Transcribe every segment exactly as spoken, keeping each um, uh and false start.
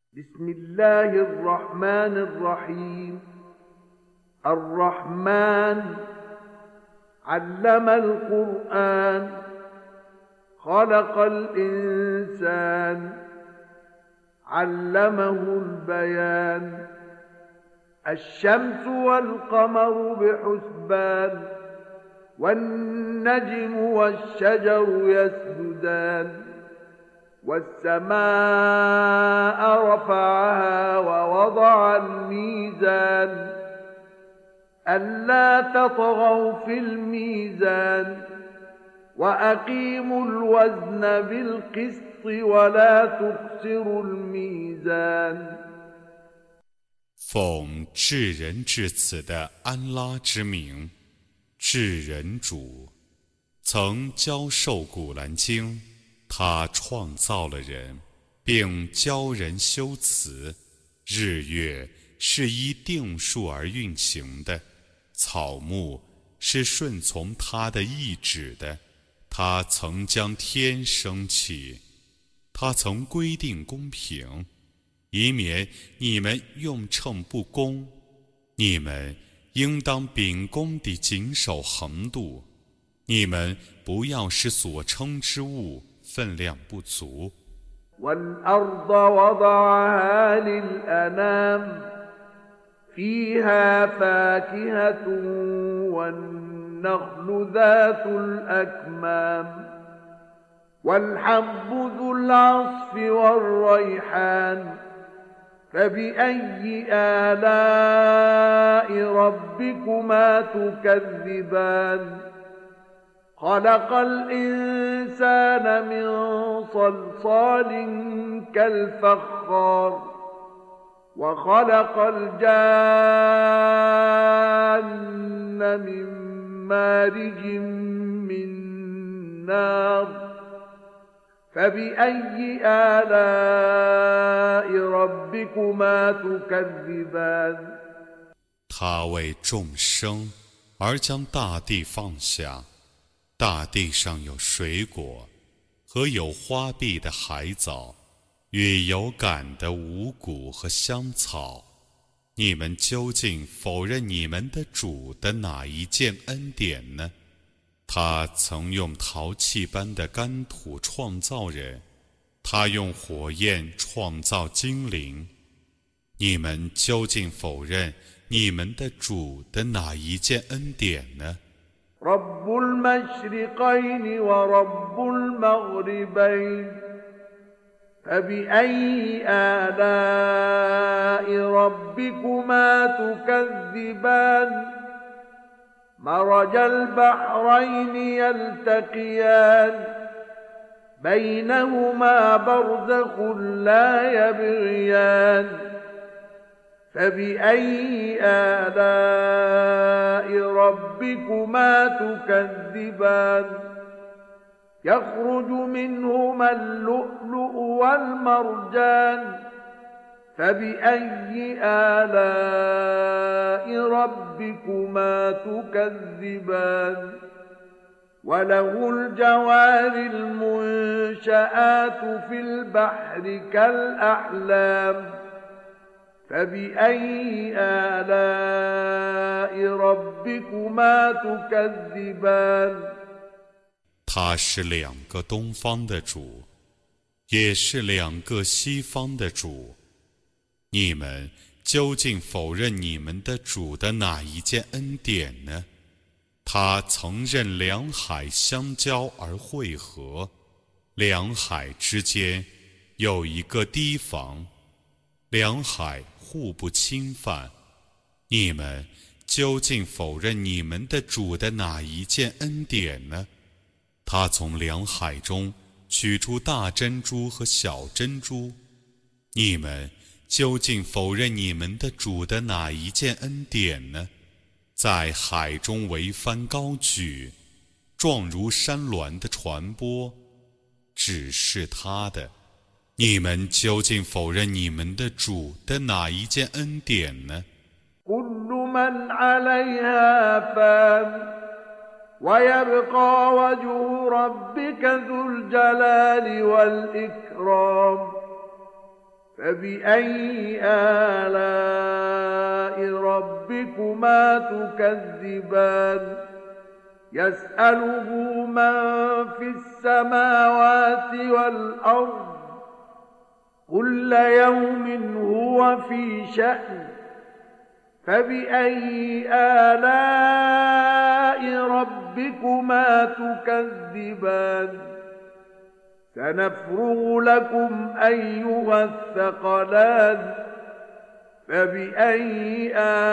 بسم الله الرحمن الرحيم الرحمن علم القرآن خلق الإنسان علمه البيان الشمس والقمر بحسبان والنجم والشجر يسجدان والسماء رفعها ووضع الميزان ألا تطغوا في الميزان وأقيموا الوزن بالقسط ولا تخسروا الميزان 奉至仁至慈的安拉之名，至仁主曾教授古兰经，他创造了人，并教人修辞。日月是依定数而运行的，草木是顺从他的意志的。他曾将天升起，他曾规定公平，以免你们用秤不公。你们应当秉公地谨守衡度，你们不要使所称之物分量不足。 والأرض وضعها للأنام فيها فاكهة والنخل ذات الأكمام والحب ذو العصف والريحان فبأي آلاء ربكما تكذبان خلق الإنسان من صلصال كالفخار وخلق الجان من مارج من نار فبأي آلاء ربكما تكذبان 他为众生而将大地放下，大地上有水果和有花碧的海藻，与有感的五谷和香草。你们究竟否认你们的主的哪一件恩典呢？他曾用陶器般的干土创造人，他用火焰创造精灵。你们究竟否认你们的主的哪一件恩典呢 رب المشرقين ورب المغربين فبأي آلاء ربكما تكذبان مرج البحرين يلتقيان بينهما برزخ لا يبغيان فبأي آلاء ربكما تكذبان يخرج منهما اللؤلؤ والمرجان فبأي آلاء ربكما تكذبان وله الجوار المنشآت في البحر كالأعلام فبأي آلاء ربكما تكذبان 他是两个东方的主，也是两个西方的主。你们究竟否认你们的主的哪一件恩典呢？他曾任两海相交而汇合，两海之间有一个堤防，两海互不侵犯。你们究竟否认你们的主的哪一件恩典呢？他从两海中取出大珍珠和小珍珠。你们究竟否认你们的主的哪一件恩典呢？在海中桅帆高举，状如山峦的船舶，只是他的。你们究竟否认你们的主的哪一件恩典呢？ كل من عليها فان ويبقى وجه ربك ذو الجلال والإكرام فبأي آلاء ربكما تكذبان يسأله من في السماوات والأرض كل يوم هو في شأن فبأي آلاء ربكما تكذبان سنفرغ لكم أيها الثقلان فبأي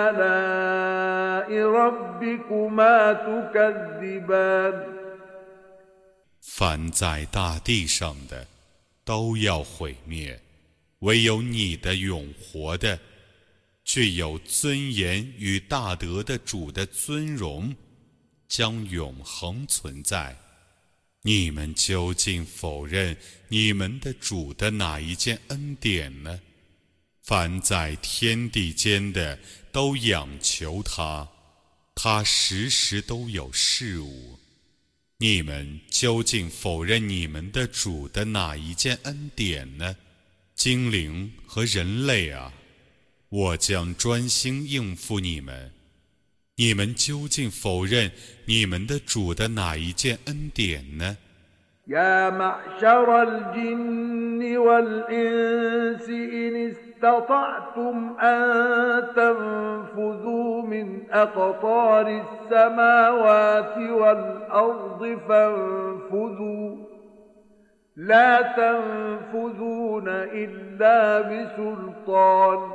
آلاء ربكما تكذبان 凡在大地上的都要毁灭，唯有你的永活的、具有尊严与大德的主的尊荣将永恒存在。你们究竟否认你们的主的哪一件恩典呢？凡在天地间的都仰求他，他时时都有事物。你们究竟否认你们的主的哪一件恩典呢？精灵和人类啊，我将专心应付你们。你们究竟否认你们的主的哪一件恩典呢？ يا معشر الجن والإنس إن استطعتم أن تنفذوا من أقطار السماوات والأرض فانفذوا لا تنفذون إلا بسلطان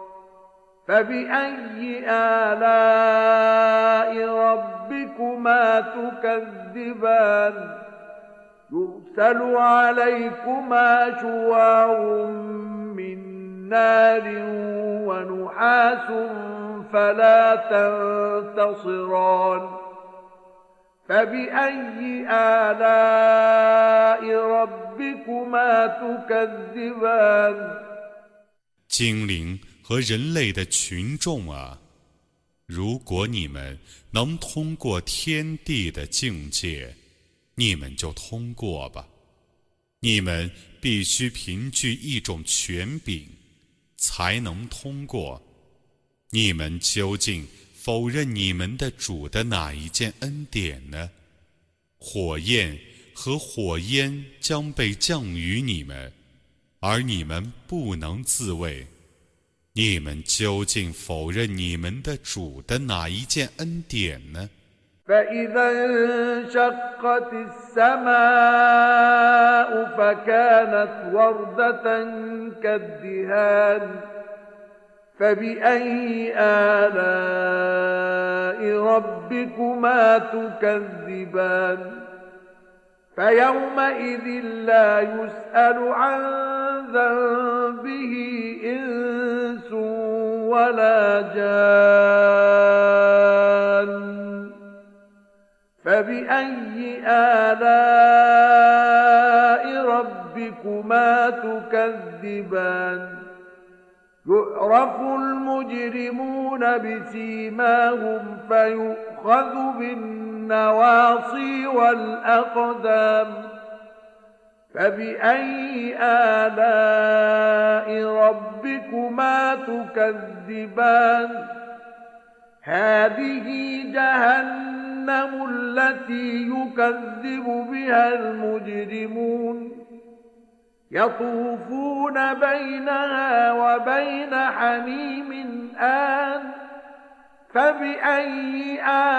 فبأي آلاء ربكما تكذبان يرسل عليكما شواظ من نار ونحاس فلا تنتصران فبأي آلاء ربكما تكذبان 精灵和人类的群众啊，如果你们能通过天地的境界，你们就通过吧。你们必须凭据一种权柄才能通过。你们究竟否认你们的主的哪一件恩典呢？火焰和火焰将被降于你们，而你们不能自卫。你们究竟否认你们的主的哪一件恩典呢？ فإذا انشقت السماء فكانت وردة كالدهان فبأي آلاء ربكما تكذبان فيومئذ لا يسأل عن ذنبه إنس ولا جان فبأي آلاء ربكما تكذبان يعرف المجرمون بسيماهم فيؤخذ بالنواصي والأقدام فبأي آلاء ربكما تكذبان هذه جهنم التي يكذب بها المجرمون يطوفون بينها وبين حميم آن فبأي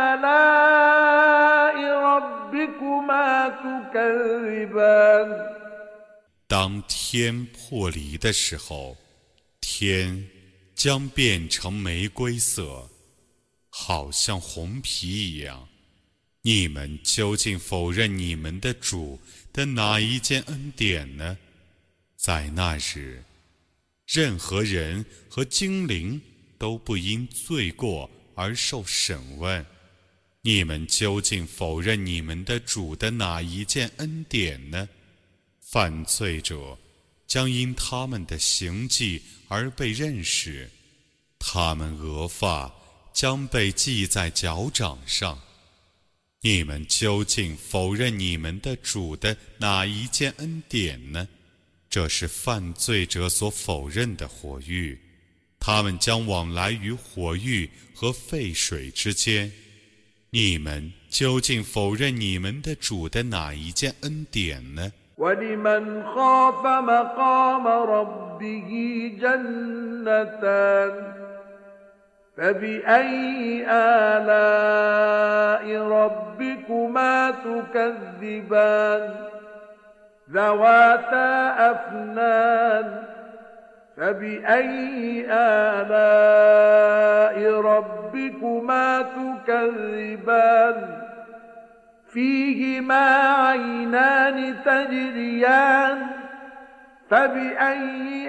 آلاء ربكما تكذبان 当天破离的时候，天将变成玫瑰色，好像红皮一样。你们究竟否认你们的主的哪一件恩典呢？在那日，任何人和精灵都不因罪过而受审问。你们究竟否认你们的主的哪一件恩典呢？犯罪者将因他们的行迹而被认识，他们额发将被系在脚掌上。你们究竟否认你们的主的哪一件恩典呢？ 这是犯罪者所否认的火域，他们将往来于火域和沸水之间。你们究竟否认你们的主的哪一件恩典呢？ وَلِمَنْ خَافَ مَقَامَ رَبِّهِ جَنَّتَانِ فَبِأَيِّ آلَاءِ رَبِّكُمَا تُكَذِّبَانِ ذَوَاتَا أَفْنَانٍ فَبِأَيِّ آلَاءِ رَبِّكُمَا تُكَذِّبَانِ فِيهِمَا عَيْنَانِ تَجْرِيَانِ فَبِأَيِّ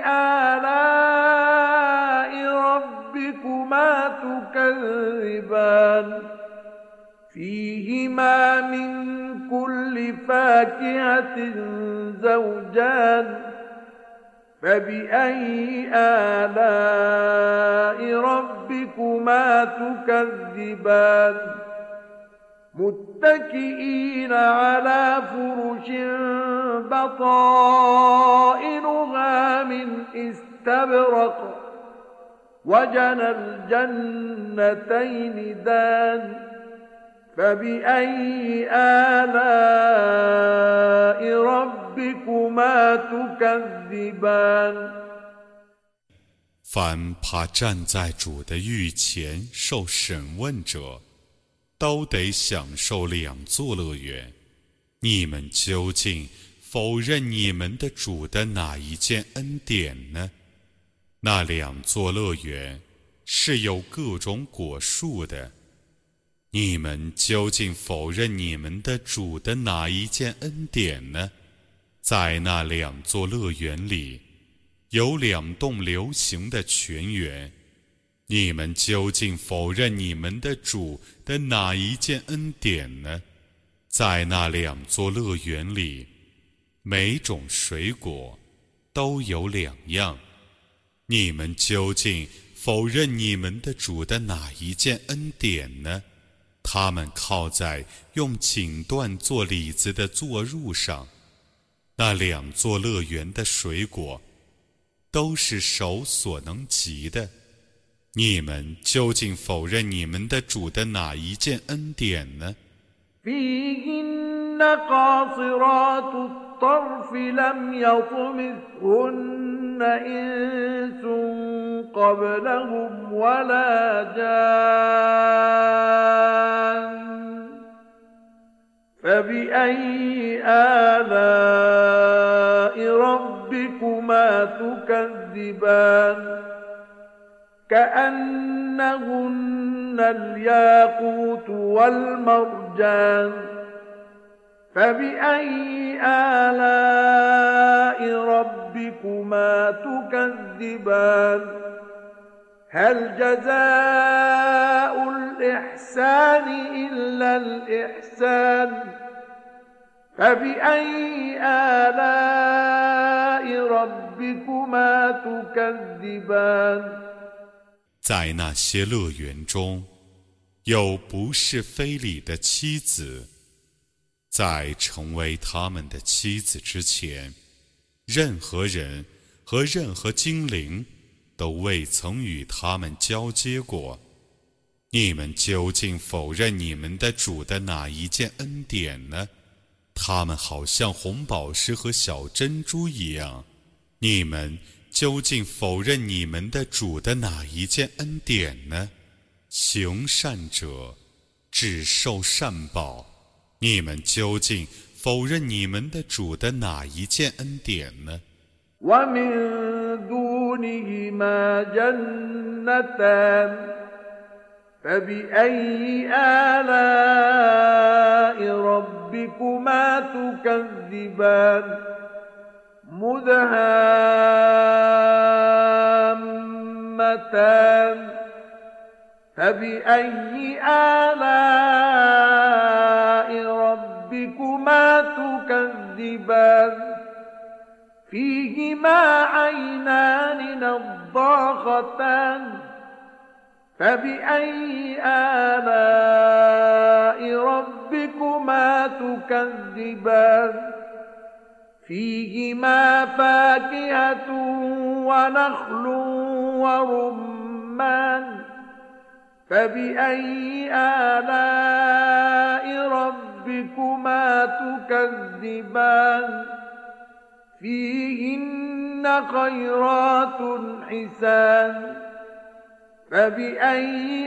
آلَاءِ رَبِّكُمَا تُكَذِّبَانِ فِيهِمَا مِن كُلِّ فَاكِهَةٍ زَوْجَانِ فَبِأَيِّ آلَاءِ رَبِّكُمَا تُكَذِّبَانِ متكئين على فرش بطائنها من استبرق وجنى الجنتين دان فبأي آلاء ربكما تكذبان 凡怕站在主的御前受审问者，都得享受两座乐园。你们究竟否认你们的主的哪一件恩典呢？那两座乐园是有各种果树的。你们究竟否认你们的主的哪一件恩典呢？在那两座乐园里，有两栋流行的泉源。你们究竟否认你们的主的哪一件恩典呢？在那两座乐园里，每种水果都有两样。你们究竟否认你们的主的哪一件恩典呢？他们靠在用锦缎做李子的坐褥上，那两座乐园的水果都是手所能及的。你们究竟否认你们的主的哪一件恩典呢？ فيهن قاصرات الطرف لم يطمثهن إنس قبلهم ولا جان فبأي آلاء ربكما تكذبان كأنهن الياقوت والمرجان فبأي آلاء ربكما تكذبان هل جزاء الإحسان إلا الإحسان فبأي آلاء ربكما تكذبان 在那些乐园中，有不是非礼的妻子。在成为他们的妻子之前，任何人和任何精灵都未曾与他们交接过。你们究竟否认你们的主的哪一件恩典呢？他们好像红宝石和小珍珠一样。你们究竟否认你们的主的哪一件恩典呢？行善者只受善报。你们究竟否认你们的主的哪一件恩典呢？ ومن دونهما جنتان فبأي آلاء ربكما تكذبان مدهامتان فبأي آلاء ربكما تكذبان فيهما عينان نضاختان فبأي آلاء ربكما تكذبان فيهما فاكهة ونخل ورمان فبأي آلاء ربكما تكذبان فيهن خيرات حسان فبأي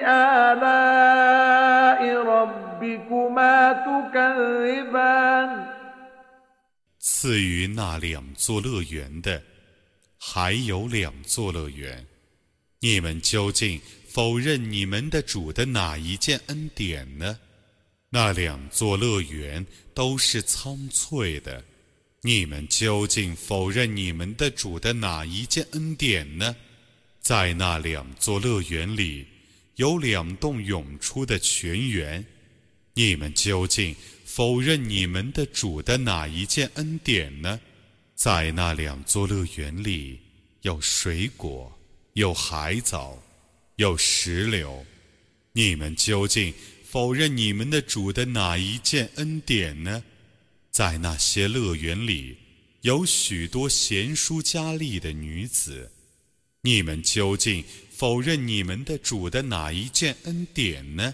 آلاء ربكما تكذبان 赐予那两座乐园的，还有两座乐园。你们究竟否认你们的主的哪一件恩典呢？那两座乐园都是苍翠的。你们究竟否认你们的主的哪一件恩典呢？在那两座乐园里，有两栋涌出的泉源。你们究竟否认你们的主的哪一件恩典呢？在那两座乐园里，有水果，有海藻，有石榴。你们究竟否认你们的主的哪一件恩典呢？在那些乐园里，有许多贤淑佳丽的女子。你们究竟否认你们的主的哪一件恩典呢？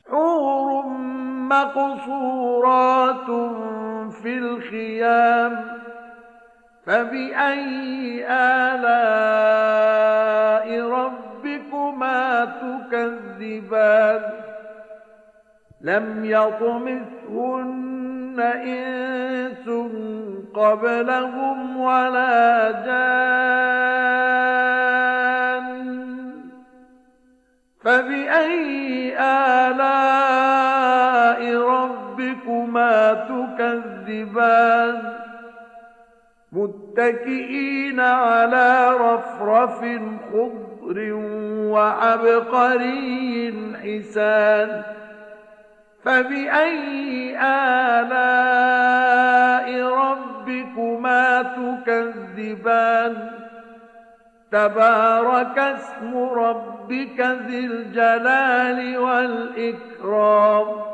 مقصورات في الخيام فبأي آلاء ربكما تكذبان لم يطمثهن إنس قبلهم ولا جان فبأي آلاء ربكما تكذبان متكئين على رفرف خضر وعبقري حسان فبأي آلاء ربكما تكذبان تبارك اسم ربك ذي الجلال والإكرام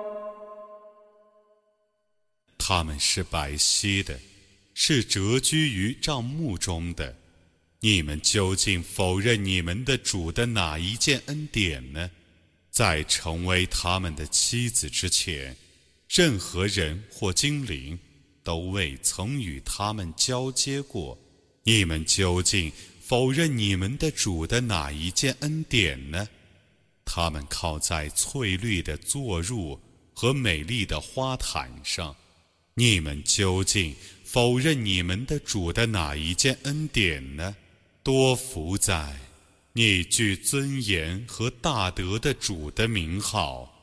他们是白皙的，是蛰居于帐幕中的。你们究竟否认你们的主的哪一件恩典呢？在成为他们的妻子之前，任何人或精灵都未曾与他们交接过。你们究竟否认你们的主的哪一件恩典呢？他们靠在翠绿的坐褥和美丽的花毯上。你们究竟否认你们的主的哪一件恩典呢？多福在你具尊严和大德的主的名号。